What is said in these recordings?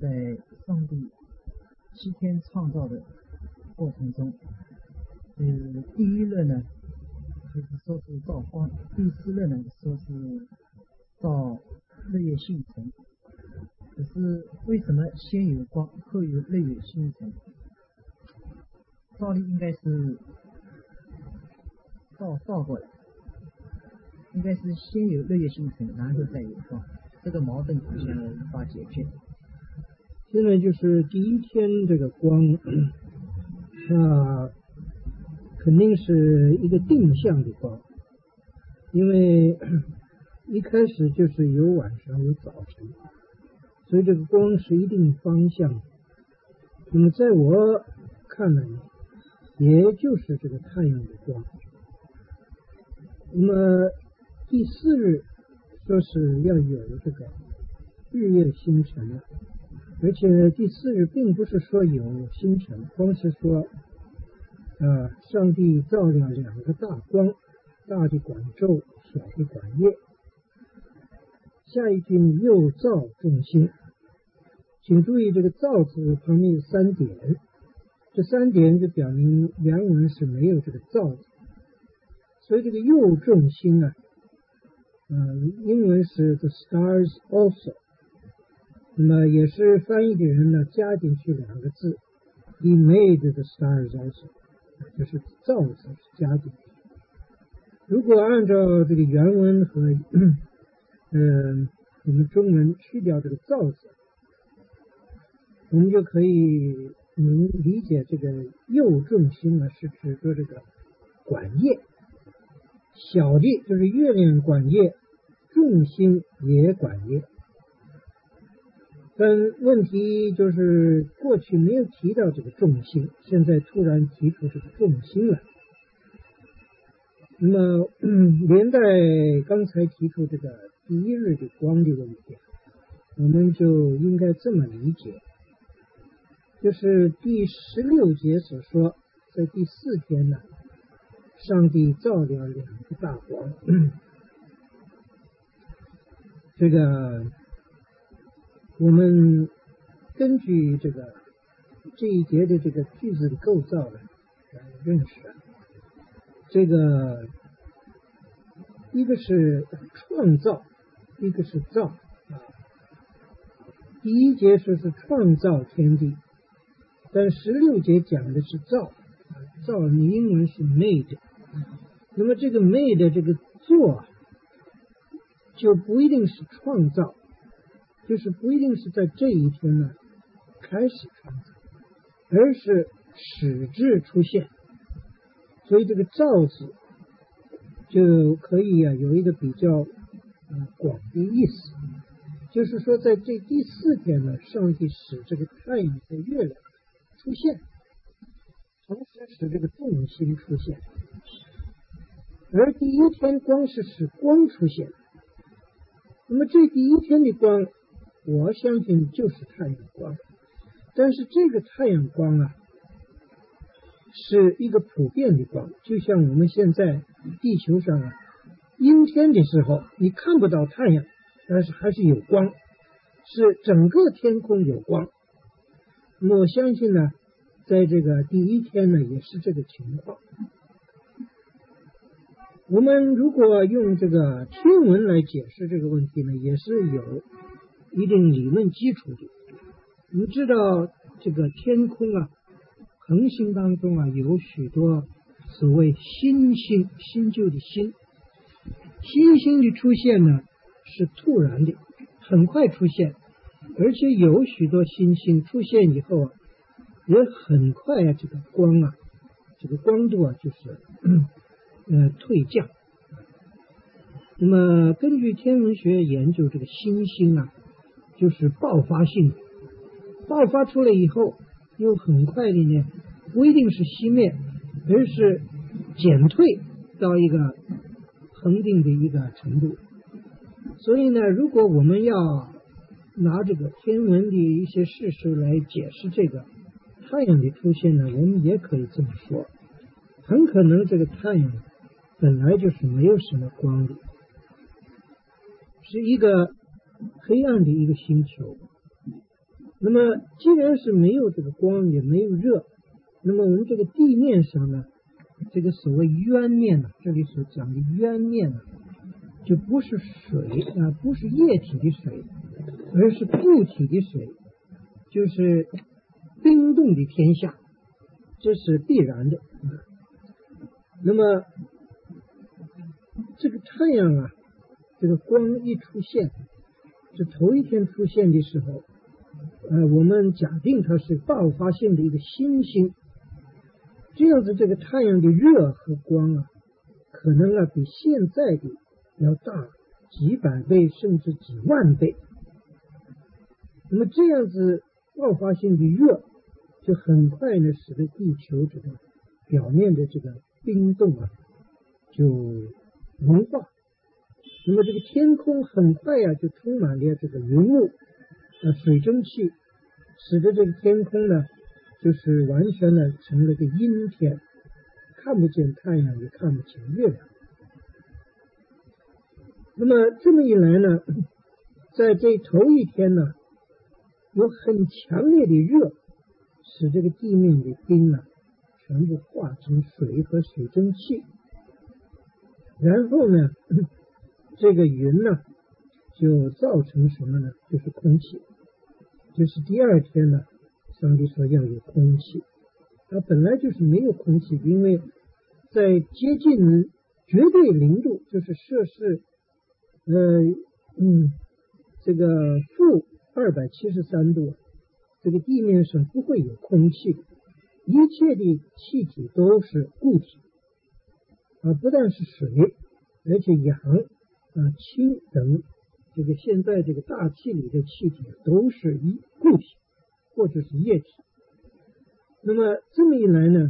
在上帝7天创造的过程中，第一日呢，就是说是造光；第4日呢，说是造日月星辰。可是为什么先有光，后有日月星辰？道理应该是倒过来，应该是先有日月星辰，然后再有光。这个矛盾好像无法解决。 现在就是第一天这个光，它肯定是一个定向的光，因为一开始就是有晚上有早晨，所以这个光是一定方向。那么在我看来呢，也就是这个太阳的光。那么第4日说是要有这个日月星辰，而且第4日并不是说有星辰，光是说上帝造了2个大光，大的管昼，小的管夜。下一句又造众星，请注意这个造字旁边有3点，这3点就表明原文是没有这个造字，所以这个又众星啊，英文是 the stars also， 那么也是翻译的人呢加进去2个字 he made the stars also， 就是造字是加进去。如果按照这个原文和我们中文去掉这个造字，我们就可以能理解这个又众星呢是指着这个管夜，小的就是月亮管夜，众星也管夜。但问题就是过去没有提到这个众星，现在突然提出这个众星了。那么连带刚才提出这个第一日的光的问题，我们就应该这么理解，就是第16节所说，在第4天呢，上帝造了2个大光。这个我们根据这一节的这个句子的构造呢来认识，这个一个是创造，一个是造。第1节说是创造天地，但16节讲的是造，造的英文是 made。那么这个 made 这个做就不一定是创造，就是不一定是在这一天呢开始创造，而是使之出现。所以这个造字就可以有一个比较广的意思，就是说在这第4天呢，上帝使这个太阳和月亮出现，同时使这个众星出现。而第1天光是使光出现，那么这第1天的光，我相信就是太阳光。但是这个太阳光啊，是一个普遍的光，就像我们现在地球上阴天的时候，你看不到太阳，但是还是有光，是整个天空有光。那么我相信呢，在这个第1天呢，也是这个情况。我们如果用这个天文来解释这个问题呢，也是有一定理论基础的。我们知道这个天空恒星当中有许多所谓新星，新旧的新，新星的出现呢是突然的，很快出现，而且有许多新星出现以后也很快这个光这个光度就是退降。那么根据天文学研究，这个新星就是爆发性的，爆发出来以后又很快的呢，不一定是熄灭，而是减退到一个恒定的一个程度。所以呢，如果我们要拿这个天文的一些事实来解释这个太阳的出现呢，我们也可以这么说，很可能这个太阳本来就是没有什么光的，是一个黑暗的一个星球。 那么既然是没有这个光，也没有热，那么我们这个地面上呢，这个所谓渊面呢，这里所讲的渊面呢，就不是水啊，不是液体的水，而是固体的水，就是冰冻的天下，这是必然的。那么这个太阳啊，这个光一出现，这头一天出现的时候，我们假定它是爆发性的一个新星，这样子这个太阳的热和光啊，可能啊比现在的要大几百倍甚至几万倍。那么这样子爆发性的热，就很快呢使得地球这个表面的这个冰冻啊就融化。那么这个天空很快啊就充满了这个云雾水蒸气，使得这个天空呢就是完全呢成了个阴天，看不见太阳也看不见月亮。那么这么一来呢，在这头一天呢，有很强烈的热，使这个地面的冰啊全部化成水和水蒸气。然后呢，这个云呢就造成什么呢？就是空气。就是第二天呢，上帝说要有空气，它本来就是没有空气，因为在接近绝对零度，就是摄氏这个-273度，这个地面上不会有空气，一切的气体都是固体不但是水，而且氧氢等这个现在这个大气里的气体都是固体或者是液体。那么这么一来呢，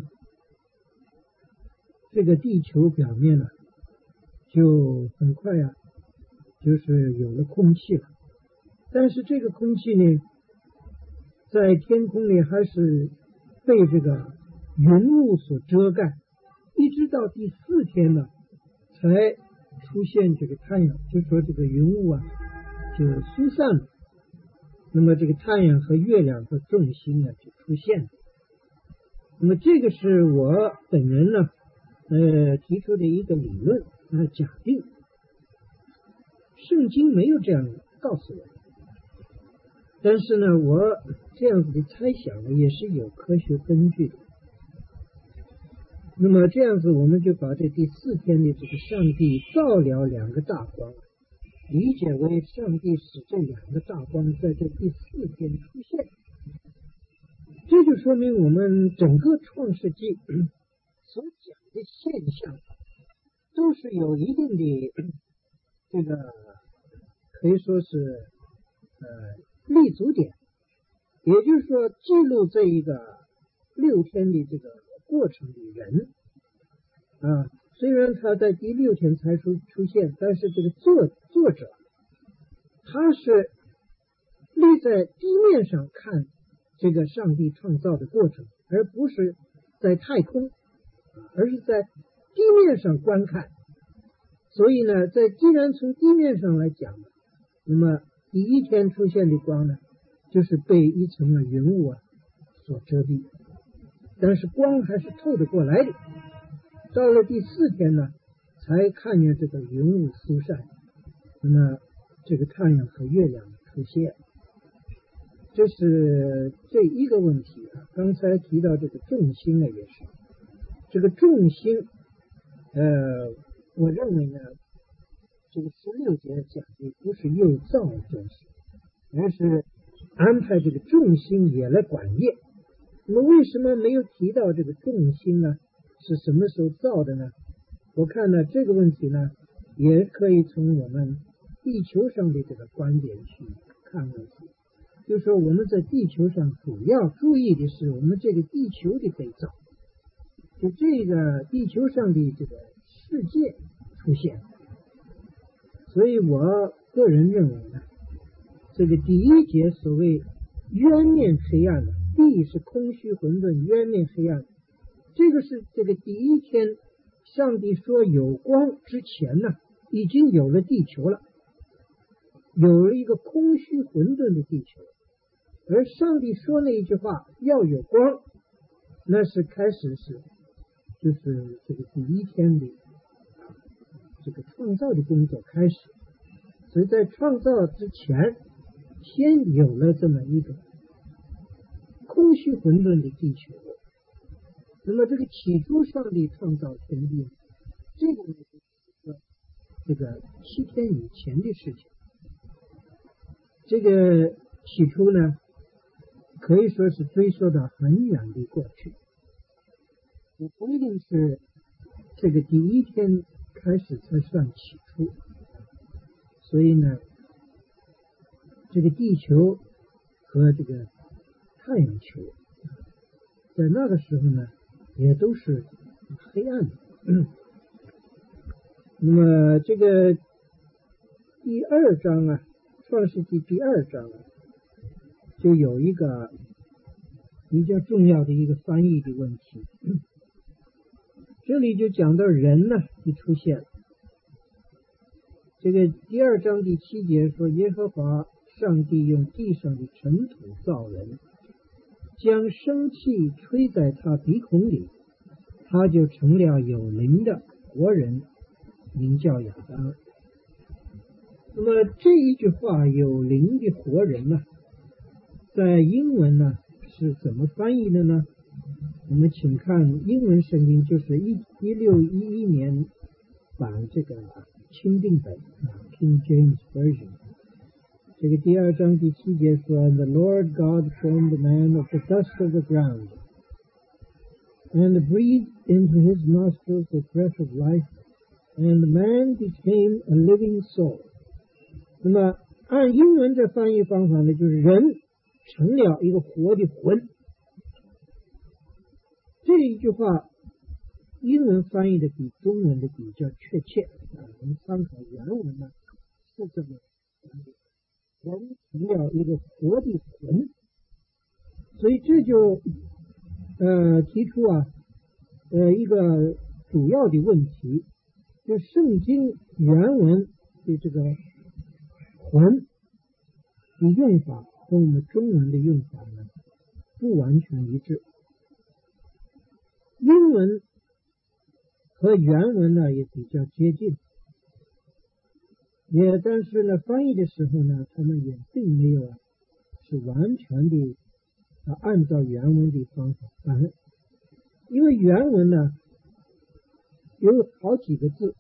这个地球表面呢就很快就是有了空气了。但是这个空气呢，在天空里还是被这个云雾所遮盖，一直到第4天呢才出现这个太阳，就是说这个云雾就疏散了，那么这个太阳和月亮和众星就出现了。那么这个是我本人呢提出的一个理论假定，圣经没有这样告诉我，但是呢我这样子的猜想呢也是有科学根据的。那么这样子我们就把这第4天的这个上帝造了2个大光理解为上帝使这2个大光在这第4天出现，这就说明我们整个创世纪所讲的现象都是有一定的这个可以说是立足点，也就是说记录这一个6天的这个过程的人虽然他在第6天才出现，但是这个作者他是立在地面上看这个上帝创造的过程，而不是在太空，而是在地面上观看。所以呢，既然从地面上来讲，那么第1天出现的光呢，就是被一层的云雾所遮蔽，但是光还是透得过来的。到了第4天呢，才看见这个云雾疏散，那么这个太阳和月亮出现。这是这一个问题刚才提到这个众星也是，这个众星我认为呢，这个16节讲的不是又造众星，而是安排这个众星也来管业。那么为什么没有提到这个众星呢？是什么时候造的呢？我看呢这个问题呢，也可以从我们地球上的这个观点去看问题。就是说我们在地球上主要注意的是我们这个地球的被造，就这个地球上的这个世界出现。所以我个人认为呢，这个第1节所谓渊面黑暗地是空虚混沌，渊面黑暗，这个是这个第1天上帝说有光之前呢，已经有了地球了，有了一个空虚混沌的地球。 而上帝说那一句话要有光，那是开始时，就是这个第一天的这个创造的工作开始。所以在创造之前，先有了这么一个空虚混沌的地球。那么这个起初上帝创造天地，这个是这个7天以前的事情。这个起初呢，可以说是追溯到很远的过去，也不一定是这个第一天开始才算起初。所以呢，这个地球和这个太阳球在那个时候呢也都是黑暗的。那么这个第2章啊，创世纪第2章啊，就有一个比较重要的一个翻译的问题。这里就讲到人呢就出现了。这个第2章第7节说，耶和华上帝用地上的尘土造人，将生气吹在他鼻孔里，他就成了有灵的活人，名叫亚当。那么这一句话有灵的活人呢，在英文呢是怎么翻译的呢？我们请看英文圣经，就是1611年版这个钦定本King James Version。 这个第2章第7节说， The Lord God formed man of the dust of the ground and breathed into his nostrils the breath of life, and man became a living soul。 那么按英文的翻译方法呢，就是人成了一个活的魂。这一句话英文翻译的比中文的比较确切我们参考原文呢是这么翻译，人成了一个活的魂。所以这就提出一个主要的问题，就圣经原文的这个魂的用法和我们中文的用法呢不完全一致。英文和原文呢也比较接近，但是呢翻译的时候呢，他们也并没有是完全的按照原文的方法翻，因为原文呢有好几个字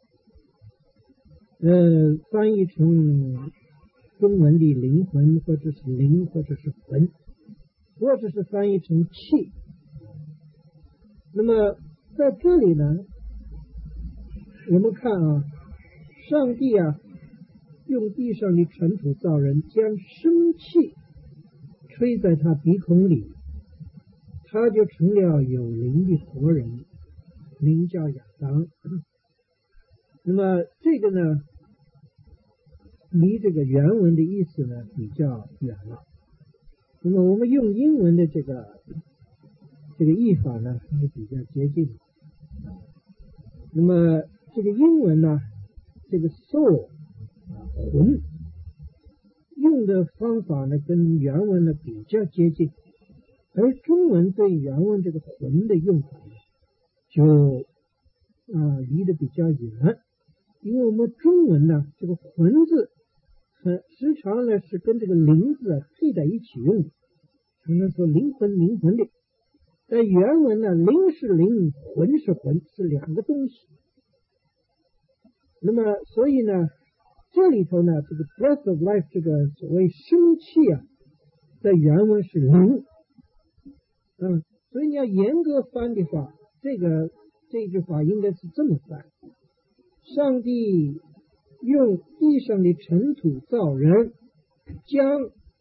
翻译成中文的灵魂，或者是灵，或者是魂，或者是翻译成气。那么在这里呢，我们看上帝用地上的尘土造人，将生气吹在他鼻孔里，他就成了有灵的活人，名叫亚当。那么这个呢离这个原文的意思呢比较远了。那么我们用英文的这个译法呢是比较接近的。那么这个英文呢，这个 soul 魂用的方法呢跟原文呢比较接近，而中文对原文这个魂的用法呢就离得比较远。因为我们中文呢这个魂字时常呢是跟这个灵字配在一起用的，常常说灵魂灵魂的，但原文呢灵是灵，魂是魂，是两个东西。那么所以呢这里头呢这个 breath of life 这个所谓生气在原文是灵。所以你要严格翻的话，这句话应该是这么翻：上帝用地上的尘土造人，将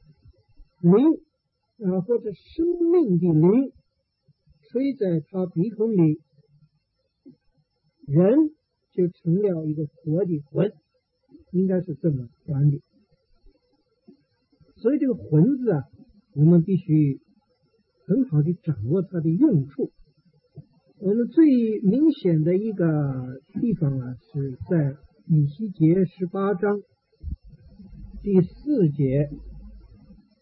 灵或者生命的灵吹在他鼻孔里，人就成了一个活的魂，应该是这么翻的。所以这个魂字我们必须很好的掌握它的用处。我们最明显的一个地方是在以西结18章第4节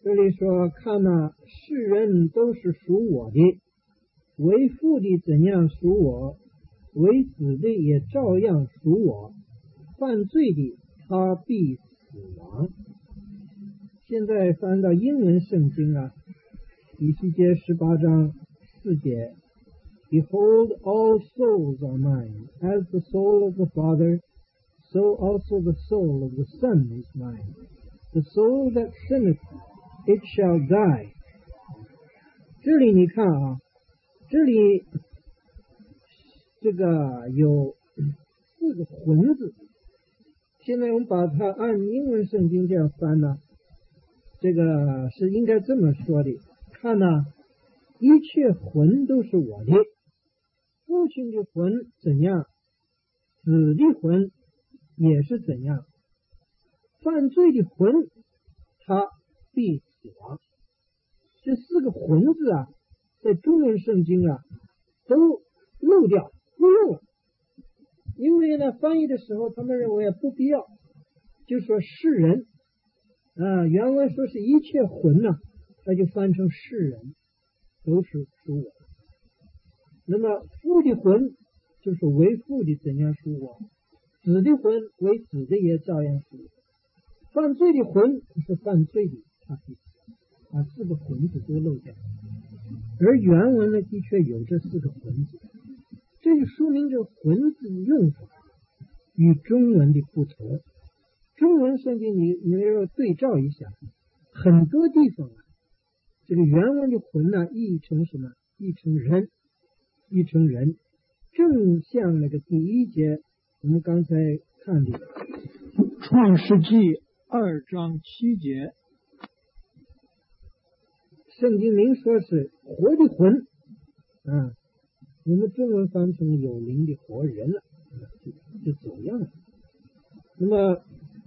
这里说看哪，世人都是属我的，为父的怎样属我，为子的也照样属我，犯罪的他必死亡。现在翻到英文圣经啊，以西结18章4节 Behold, all souls are mine, as the soul of the Father, so also the soul of the Son is mine. The soul that sinneth, it shall die. 这里你看啊，这里这个有4个魂字，现在我们把它按英文圣经这样翻呢，这个是应该这么说的，看呢，一切魂都是我的，父亲的魂怎样，子的魂也是怎样，犯罪的魂他必死亡。这4个魂字啊，在中文圣经啊都漏掉不用了，因为呢翻译的时候他们认为不必要，就说世人原文说是一切魂呢，他就翻成世人都是属我。那么父的魂就是为父的怎样属我，子的魂为子的也照样属我，犯罪的魂是犯罪的他必死，把4个魂字都漏掉。而原文呢的确有这4个魂字，这就说明这魂字用法与中文的不同。中文圣经你要对照一下，很多地方啊，这个原文的魂呢译成什么？译成人，译成人，正像那个第1节我们刚才看的创世纪2章7节， 圣经明说是活的魂我们中文翻成有灵的活人了，就走样了。那么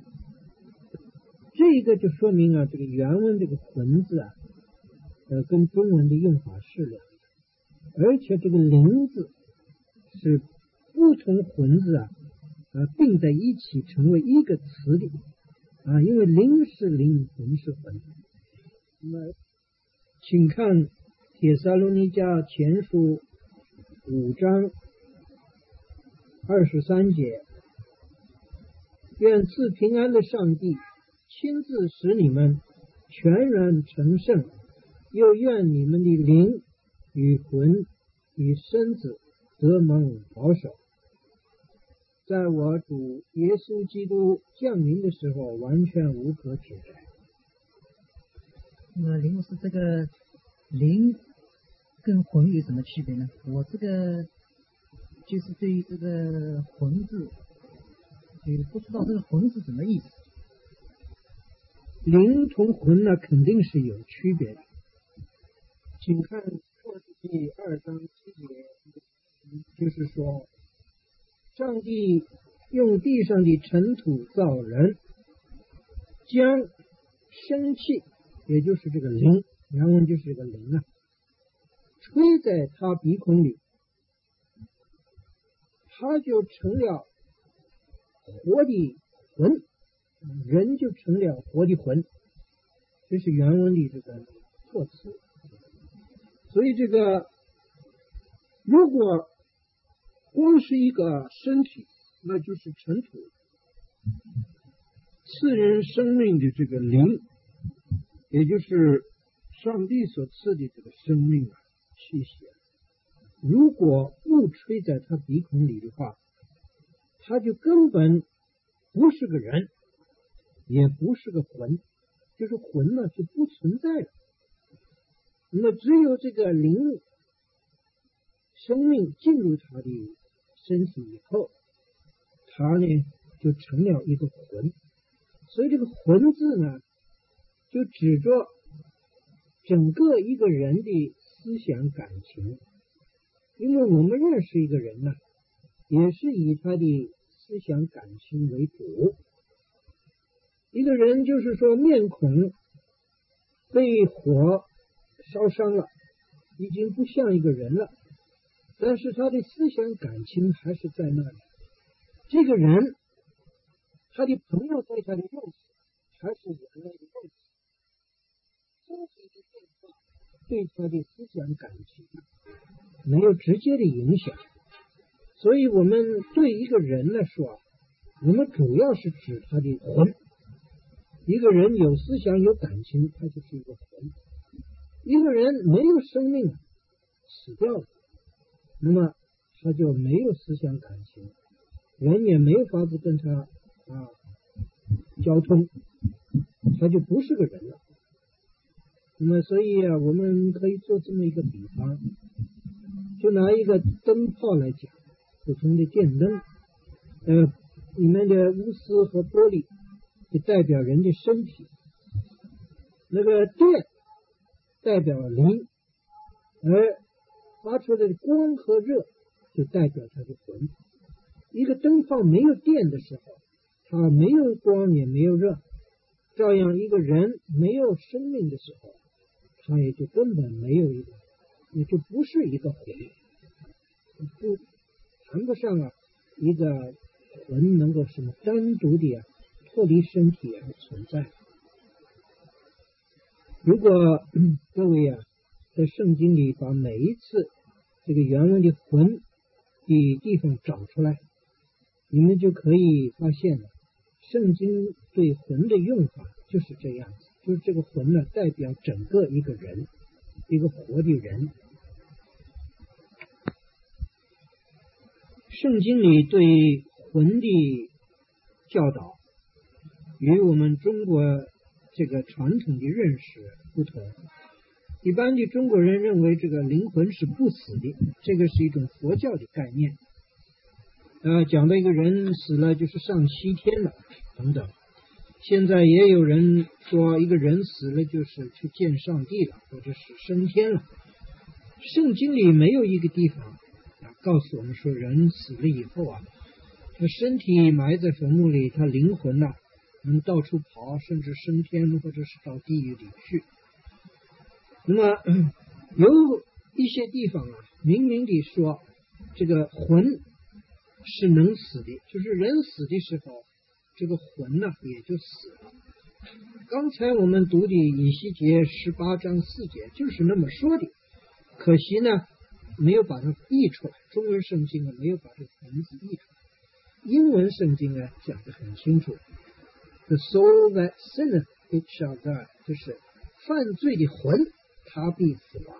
这个就说明啊，这个原文这个魂字啊，跟中文的用法是两样，而且这个灵字是不同魂字并在一起成为一个词的因为灵是灵，魂是魂。那么请看帖撒罗尼迦前书5章23节，愿赐平安的上帝亲自使你们全然成圣，又愿你们的灵与魂与身子得蒙保守，在我主耶稣基督降临的时候完全无可指摘。 那么林牧师，这个灵跟魂有什么区别呢？我这个就是对于这个魂字就不知道这个魂是什么意思。 灵同魂呢肯定是有区别的，请看创世纪2章7节，就是说上帝用地上的尘土造人，将生气，也就是这个灵，原文就是这个灵吹在他鼻孔里，他就成了活的魂，人就成了活的魂，这是原文的这个措辞。所以这个如果光是一个身体，那就是尘土，赐人生命的这个灵，也就是上帝所赐的这个生命气血，如果不吹在他鼻孔里的话，他就根本不是个人，也不是个魂，就是魂呢就不存在了。那么只有这个灵生命进入他的身体以后，他呢就成了一个魂。所以这个魂字呢就指着整个一个人的思想感情，因为我们认识一个人呢也是以他的思想感情为主。一个人就是说面孔被火烧伤了，已经不像一个人了，但是他的思想感情还是在那里。这个人他的朋友对他的认识还是原来的认识， 对他的思想感情没有直接的影响，所以我们对一个人来说，我们主要是指他的魂。一个人有思想有感情，他就是一个魂。一个人没有生命，死掉了，那么他就没有思想感情，人也没有法子跟他交通，他就不是个人了。那么所以我们可以做这么一个比方，就拿一个灯泡来讲，普通的电灯，里面的钨丝和玻璃就代表人的身体，那个电代表灵，而发出来的光和热就代表他的魂。一个灯泡没有电的时候，它没有光也没有热，照样一个人没有生命的时候，他也就根本没有一个，也就不是一个魂，不谈不上一个魂能够什么单独的脱离身体而存在。如果各位在圣经里把每一次这个原文的魂的地方找出来，你们就可以发现了，圣经对魂的用法就是这样子，就是这个魂呢代表整个一个人，一个活的人。圣经里对魂的教导与我们中国这个传统的认识不同。一般的中国人认为这个灵魂是不死的，这个是一种佛教的概念。讲的一个人死了就是上西天了等等。现在也有人说一个人死了就是去见上帝了，或者是升天了。圣经里没有一个地方告诉我们说人死了以后他身体埋在坟墓里，他灵魂能到处跑，甚至升天或者是到地狱里去。那么有一些地方明明地说这个魂是能死的，就是人死的时候这个魂也就死了。刚才我们读的以西结18章4节就是那么说的，可惜呢没有把它译出来，中文圣经没有把这个魂字译出来。英文圣经讲得很清楚， The soul that sinneth it shall die， 就是犯罪的魂他必死亡。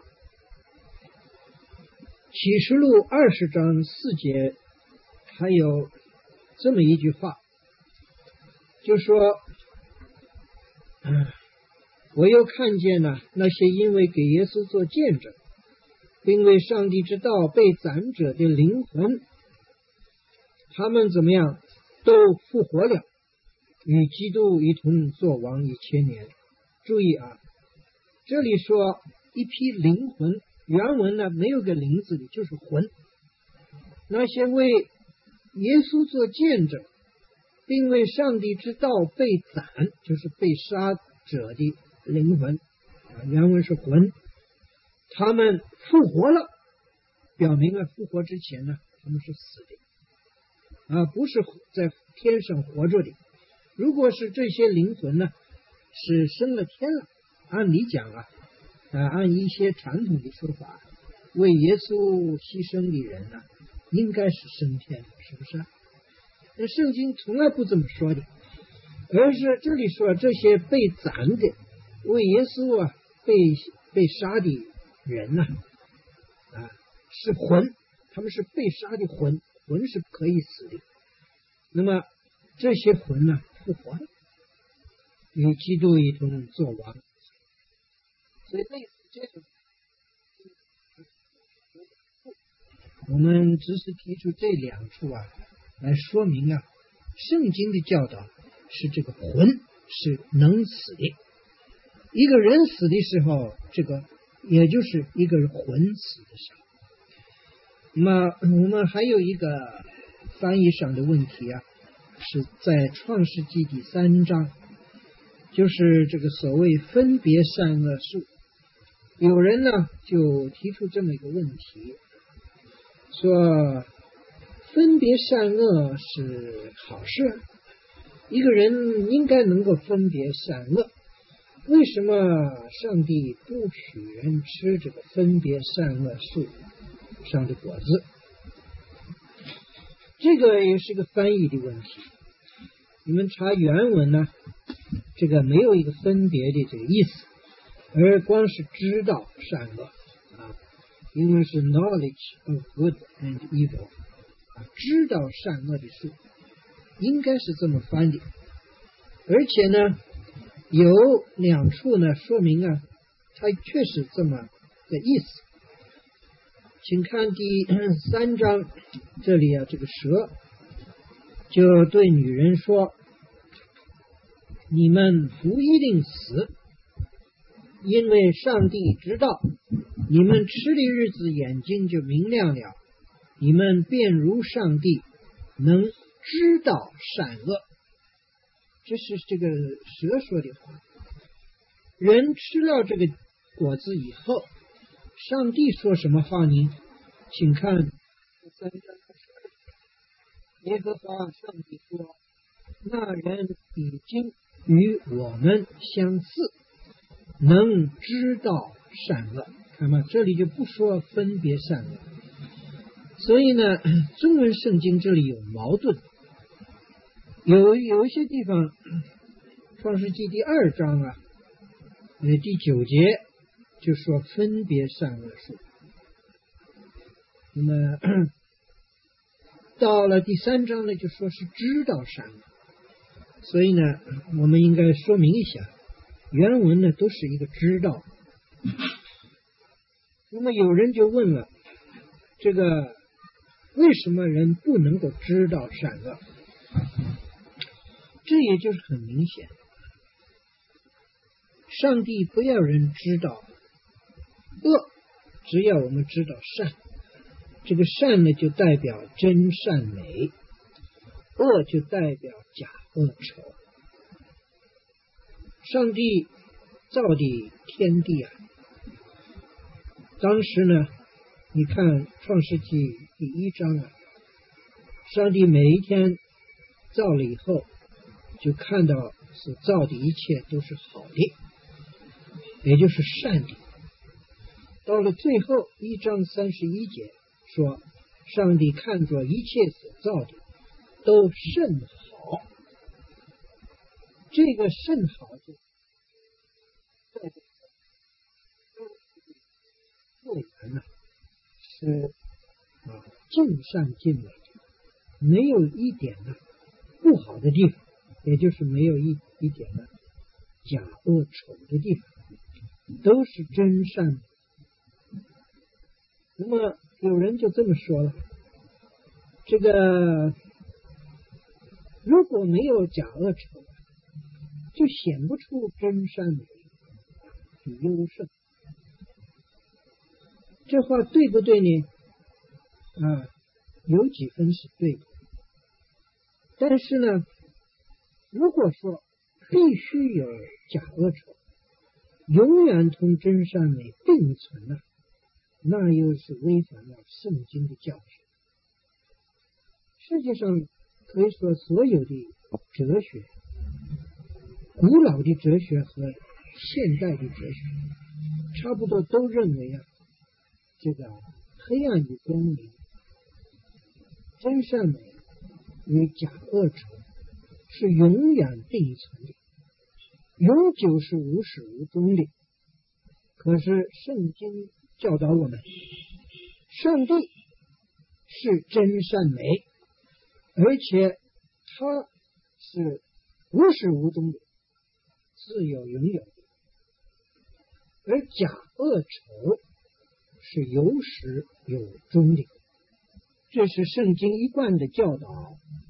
启示录20章4节还有这么一句话，就说我又看见了那些因为给耶稣做见证并为上帝之道被斩者的灵魂，他们怎么样都复活了，与基督一同作王1000年。注意这里说一批灵魂，原文没有个灵字的，就是魂。那些为耶稣做见证并为上帝之道被斩，就是被杀者的灵魂，原文是魂，他们复活了，表明复活之前他们是死的不是在天上活着的。如果是这些灵魂是升了天了，按理讲按一些传统的说法，为耶稣牺牲的人应该是升天，是不是那圣经从来不这么说的，而是这里说这些被斩的为耶稣被杀的人是魂，他们是被杀的魂，魂是可以死的。那么这些魂复活了，与基督一同作王。所以类似这种，我们只是提出这2处来说明圣经的教导是这个魂是能死的。一个人死的时候，这个也就是一个魂死的时候。那么我们还有一个翻译上的问题是在创世纪第3章，就是这个所谓分别善恶树。有人就提出这么一个问题，说分别善恶是好事，一个人应该能够分别善恶， 为什么上帝不许人吃这个分别善恶树上的果子？这个也是个翻译的问题。你们查原文呢，这个没有一个分别的这个意思，而光是知道善恶啊，因为是 knowledge of good and evil 啊，知道善恶的树，应该是这么翻的。而且呢，有两处呢说明啊，它确实这么的意思。请看第3章，这里啊，这个蛇就对女人说：“你们不一定死，因为上帝知道你们吃的日子眼睛就明亮了，你们便如上帝，能知道善恶。”这是这个蛇说的话。人吃了这个果子以后，上帝说什么话呢？请看3章12节，耶和华上帝说：“那人已经与我们相似，能知道善恶。”看嘛，这里就不说分别善恶。所以呢，中文圣经这里有矛盾。有一些地方，创世纪第2章啊，第9节就说分别善恶树。那么到了第3章呢，就说是知道善恶。所以呢，我们应该说明一下，原文呢都是一个知道。那么有人就问了，这个为什么人不能够知道善恶？这也就是很明显，上帝不要人知道恶，只要我们知道善。这个善呢，就代表真善美；恶就代表假恶丑。上帝造的天地啊，当时呢，你看创世纪第1章啊，上帝每一天造了以后，就看到所造的一切都是好的，也就是善的。到了最后1章31节说，上帝看着一切所造的都甚好。这个甚好就代表做人呢是尽善尽美的，没有一点呢不好的地方，也就是没有一点呢假恶丑的地方，都是真善美。那么有人就这么说了，这个如果没有假恶丑，就显不出真善美的优胜。这话对不对呢？有几分是对的。但是呢，如果说必须有假恶丑，永远同真善美并存了，那又是违反了圣经的教训。世界上可以说所有的哲学，古老的哲学和现代的哲学，差不多都认为啊，这个黑暗与光明，真善美与假恶丑是永远并存的，永久是无始无终的。可是圣经教导我们，上帝是真善美，而且他是无始无终的，自有永有的，而假恶丑是有始有终的。这是圣经一贯的教导，